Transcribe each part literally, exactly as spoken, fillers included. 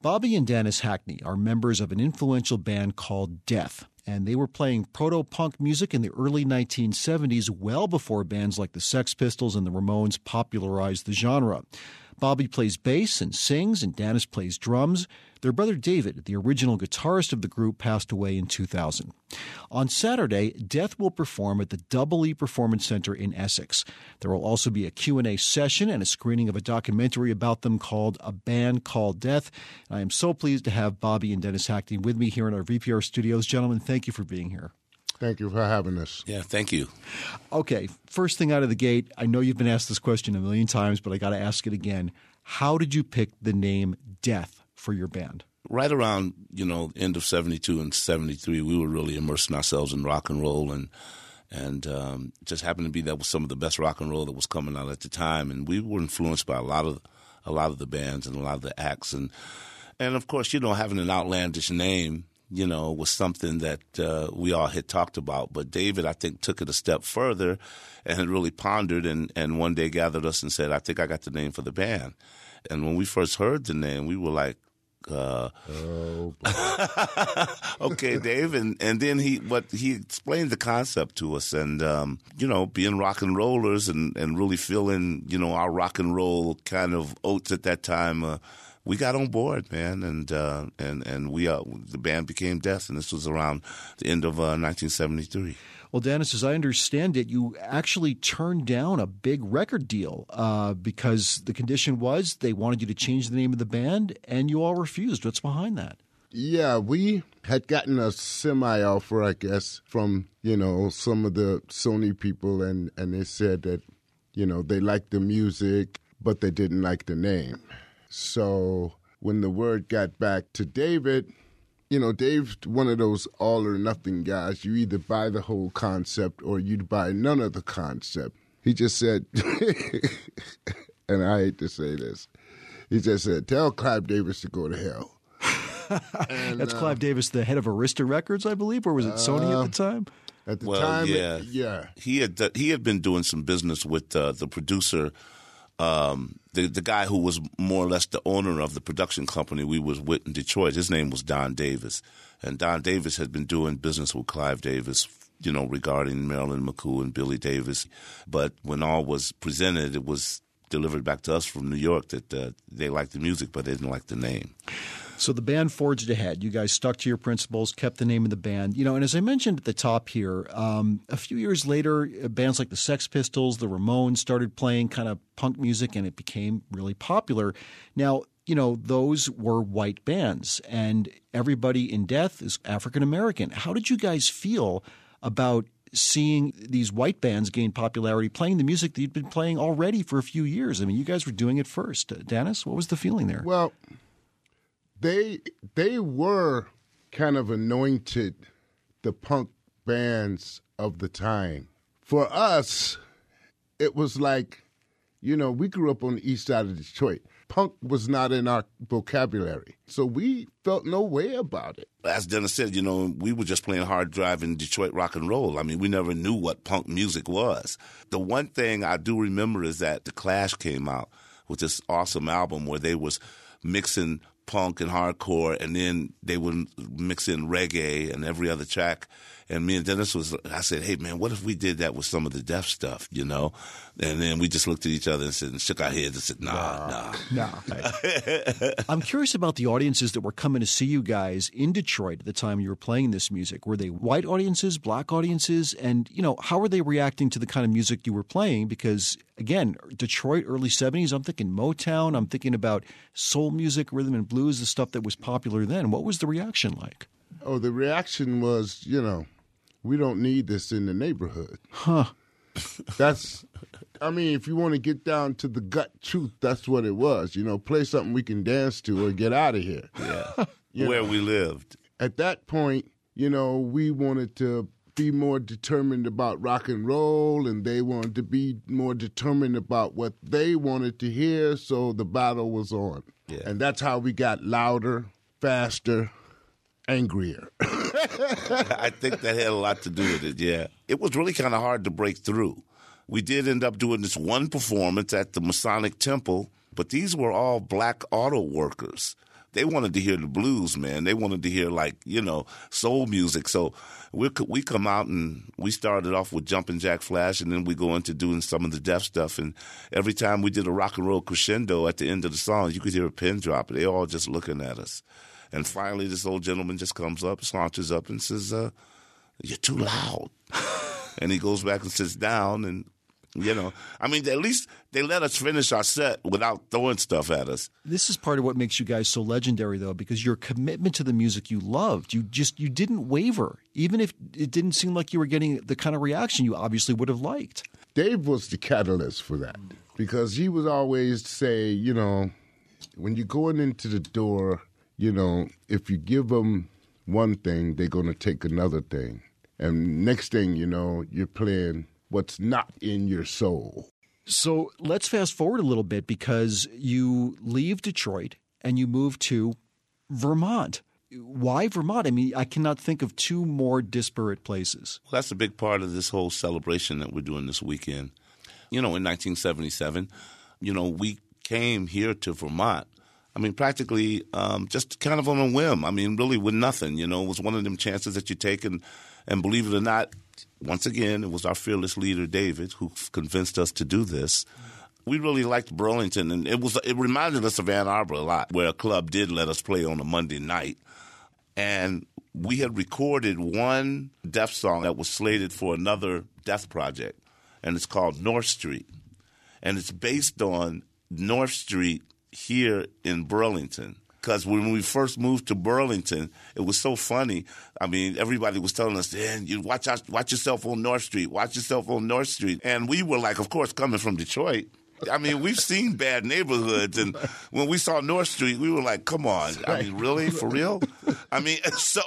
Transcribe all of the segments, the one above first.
Bobby and Dennis Hackney are members of an influential band called Death, and they were playing proto-punk music in the early nineteen seventies, well before bands like the Sex Pistols and the Ramones popularized the genre. Bobby plays bass and sings, and Dennis plays drums. Their brother David, the original guitarist of the group, passed away in two thousand. On Saturday, Death will perform at the Double E Performance Center in Essex. There will also be a Q and A session and a screening of a documentary about them called A Band Called Death. And I am so pleased to have Bobby and Dennis Hackney with me here in our V P R studios. Gentlemen, thank you for being here. Thank you for having us. Yeah, thank you. Okay, first thing out of the gate, I know you've been asked this question a million times, but I got to ask it again. How did you pick the name Death for your band? Right around, you know, end of seventy-two and seventy-three, we were really immersing ourselves in rock and roll, and and um, it just happened to be that was some of the best rock and roll that was coming out at the time, and we were influenced by a lot of a lot of the bands and a lot of the acts, and and of course, you know, having an outlandish name, you know, was something that uh, we all had talked about. But David, I think, took it a step further and had really pondered, and, and one day gathered us and said, I think I got the name for the band. And when we first heard the name, we were like, uh, oh, okay, Dave. And, and then he, but he explained the concept to us, and, um, you know, being rock and rollers and, and really feeling, you know, our rock and roll kind of oats at that time, uh, we got on board, man, and uh, and and we uh, the band became Death, and this was around the end of uh, nineteen seventy-three. Well, Dennis, as I understand it, you actually turned down a big record deal uh, because the condition was they wanted you to change the name of the band, and you all refused. What's behind that? Yeah, we had gotten a semi-offer, I guess, from, you know, some of the Sony people, and, and they said that, you know, they liked the music, but they didn't like the name. So when the word got back to David, you know, Dave's one of those all or nothing guys. You either buy the whole concept or you buy none of the concept. He just said, and I hate to say this, he just said, tell Clive Davis to go to hell. And, That's uh, Clive Davis, the head of Arista Records, I believe, or was it Sony uh, at the time? At the well, time, yeah. It, yeah. He had, he had been doing some business with uh, the producer, Um, the the guy who was more or less the owner of the production company we was with in Detroit. His name was Don Davis, and Don Davis had been doing business with Clive Davis, you know, regarding Marilyn McCoo and Billy Davis. But when all was presented, it was delivered back to us from New York that uh, they liked the music, but they didn't like the name. So the band forged ahead. You guys stuck to your principles, kept the name of the band. You know, and as I mentioned at the top here, um, a few years later, bands like the Sex Pistols, the Ramones started playing kind of punk music, and it became really popular. Now, you know, those were white bands, and everybody in Death is African American. How did you guys feel about seeing these white bands gain popularity, playing the music that you'd been playing already for a few years? I mean, you guys were doing it first. Uh, Dennis, what was the feeling there? Well, They they were kind of anointed the punk bands of the time. For us, it was like, you know, we grew up on the east side of Detroit. Punk was not in our vocabulary, so we felt no way about it. As Dennis said, you know, we were just playing hard driving Detroit rock and roll. I mean, we never knew what punk music was. The one thing I do remember is that The Clash came out with this awesome album where they was mixing punk and hardcore, and then they would mix in reggae and every other track. And me and Dennis was, I said, hey, man, what if we did that with some of the Deaf stuff, you know? And then we just looked at each other and said, and shook our heads and said, nah, nah. nah. I'm curious about the audiences that were coming to see you guys in Detroit at the time you were playing this music. Were they white audiences, black audiences? And, you know, how were they reacting to the kind of music you were playing? Because, again, Detroit, early seventies, I'm thinking Motown. I'm thinking about soul music, rhythm and blues, the stuff that was popular then. What was the reaction like? Oh, the reaction was, you know, we don't need this in the neighborhood. Huh. That's, I mean, if you want to get down to the gut truth, that's what it was. You know, play something we can dance to or get out of here. Yeah. Where know, we lived. At that point, you know, we wanted to be more determined about rock and roll, and they wanted to be more determined about what they wanted to hear, so the battle was on. Yeah. And that's how we got louder, faster, angrier. I think that had a lot to do with it, yeah. It was really kind of hard to break through. We did end up doing this one performance at the Masonic Temple, but these were all black auto workers they wanted to hear the blues, man. They wanted to hear, like, you know, soul music. So we we come out and we started off with Jumpin' Jack Flash, and then we go into doing some of the deaf stuff. And every time we did a rock and roll crescendo at the end of the song, you could hear a pin drop. They all just looking at us. And finally, this old gentleman just comes up, slaunches up, and says, uh, "You're too loud." And he goes back and sits down, and you know, I mean, at least they let us finish our set without throwing stuff at us. This is part of what makes you guys so legendary, though, because your commitment to the music you loved, you just you didn't waver, even if it didn't seem like you were getting the kind of reaction you obviously would have liked. Dave was the catalyst for that, because he would always say, you know, when you're going into the door, you know, if you give them one thing, they're going to take another thing. And next thing you know, you're playing what's not in your soul. So let's fast forward a little bit, because you leave Detroit and you move to Vermont. Why Vermont? I mean, I cannot think of two more disparate places. Well, that's a big part of this whole celebration that we're doing this weekend. You know, in nineteen seventy-seven, you know, we came here to Vermont. I mean, practically um, just kind of on a whim. I mean, really with nothing. You know, it was one of them chances that you take, and, and believe it or not, once again, it was our fearless leader, David, who convinced us to do this. We really liked Burlington, and it was it reminded us of Ann Arbor a lot, where a club did let us play on a Monday night. And we had recorded one deaf song that was slated for another deaf project, and it's called North Street. And it's based on North Street here in Burlington. Because when we first moved to Burlington, it was so funny. I mean, everybody was telling us, "Man, you watch out, watch yourself on North Street. Watch yourself on North Street." And we were like, of course, coming from Detroit. I mean, we've seen bad neighborhoods, and when we saw North Street, we were like, "Come on! I mean, really, for real?" I mean, so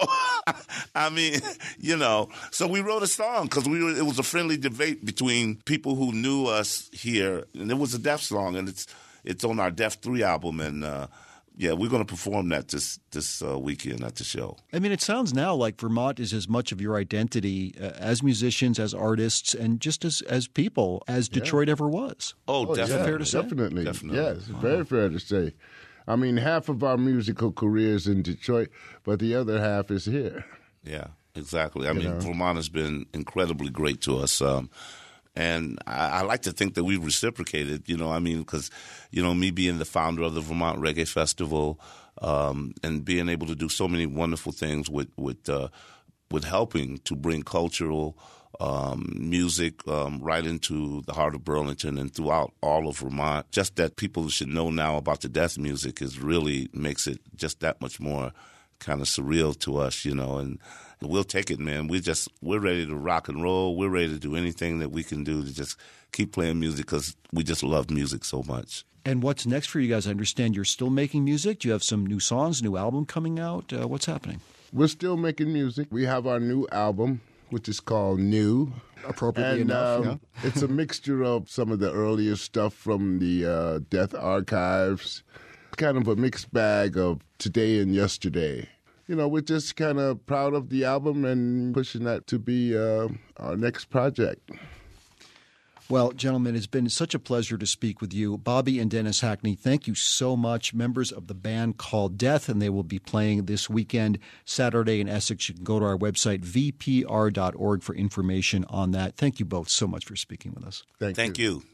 I mean, you know, so we wrote a song because we were. It was a friendly debate between people who knew us here, and it was a deaf song, and it's it's on our Deaf Three album, and. Uh, Yeah, we're going to perform that this this uh, weekend at the show. I mean, it sounds now like Vermont is as much of your identity uh, as musicians, as artists, and just as, as people as Detroit yeah. ever was. Oh, oh definitely. Yeah, fair to say? Definitely. Definitely. Yes, wow. very fair to say. I mean, half of our musical careers in Detroit, but the other half is here. Yeah, exactly. I You mean, know? Vermont has been incredibly great to us. Um, And I, I like to think that we've reciprocated, you know, I mean, because, you know, me being the founder of the Vermont Reggae Festival um, and being able to do so many wonderful things with with, uh, with helping to bring cultural um, music um, right into the heart of Burlington and throughout all of Vermont. Just that people should know now about the deaf music is really makes it just that much more kind of surreal to us, you know, and we'll take it, man. We just we're ready to rock and roll. We're ready to do anything that we can do to just keep playing music because we just love music so much. And what's next for you guys? I understand you're still making music. Do you have some new songs, new album coming out? Uh, what's happening? We're still making music. We have our new album, which is called New. Appropriately and, enough, um, yeah. It's a mixture of some of the earlier stuff from the uh, Death Archives, kind of a mixed bag of today and yesterday. You know, we're just kind of proud of the album and pushing that to be uh, our next project. Well, gentlemen, it's been such a pleasure to speak with you. Bobby and Dennis Hackney, thank you so much. Members of the band called Death, and they will be playing this weekend, Saturday in Essex. You can go to our website, v p r dot org, for information on that. Thank you both so much for speaking with us. Thank, Thank you. you.